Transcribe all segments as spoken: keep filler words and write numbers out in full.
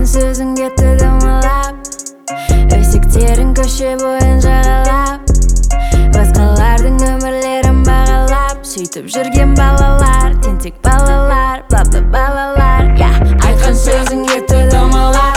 айтқан сөзің кетті домалап, өсектерін көше бойын жағалап, басқалардың өмірлерін бағалап, сөйтіп жүрген балалар, тентек балалар, бла-бла балалар. Айтқан сөзің кетті домалап,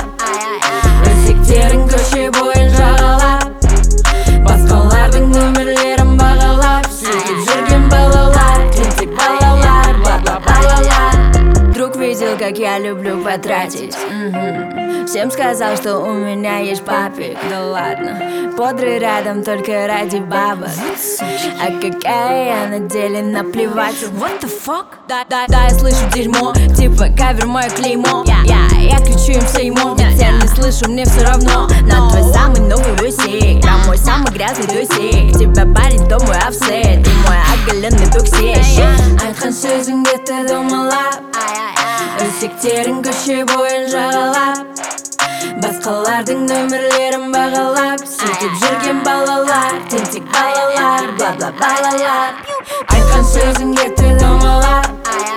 өсектерін көше бойын жағалап, басқалардың өмірлерін бағалап, сөйтіп жүрген балалар, тентек балалар, бла-бла балалар. Друг видел, как я люблю потратить. Угу. Всем сказал, что у меня есть папик. Да ладно, подры рядом только ради бабок. А какая я на деле наплевать. What the fuck? Да, да, да, я слышу дерьмо, типа кавер мое клеймо. Я, я кричу им сеймо, ведь я не слышу, мне все равно. На твой самый новый высик, на мой самый грязный тусик. Тебя парень, то мой офсет, ты мой оголенный токсиш. Айтқан сөзің кетті домалап, өсектерін көше бойын жағалап, басқалардың өмірлерін бағалап, сөйтіп жүрген балалар, тентек балалар, бла-бла балалар. Айтқан сөзің кетті домалап,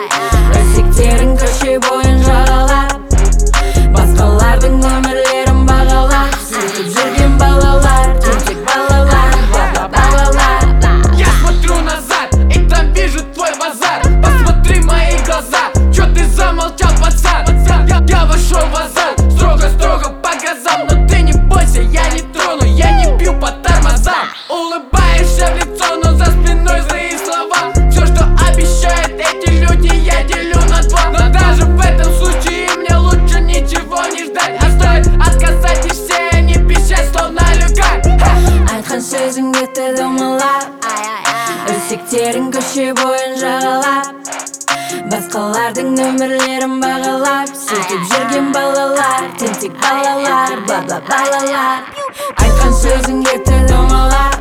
өсектерін көше бойын жағалап, басқалардың өмірлерін бағалап, сөйтіп жүрген балалар, тентек балалар, бла-бла балалар. Я смотрю назад, и там вижу твой базар. Посмотри в мои глаза, чё ты замолчал, пацан? Я, я вошел в азарт, строго-строго по газам. Но ты не бойся, я не трону, я не бью по тормозам. Улыбаешься в лицо, но за спиной злые слова. Все, что обещают эти люди, я делю на два. Но даже в этом случае мне лучше ничего не ждать. А стоит отказать, и все они пищат, словно люгать. Айтқан сөзің кетті домалап, өсектерін көше бойын жағалап, басқалардың өмірлерін бағалап, сөйтіп жүрген балалар, тентек балалар, бла-бла балалар. Айтқан сөзің кетті домалап,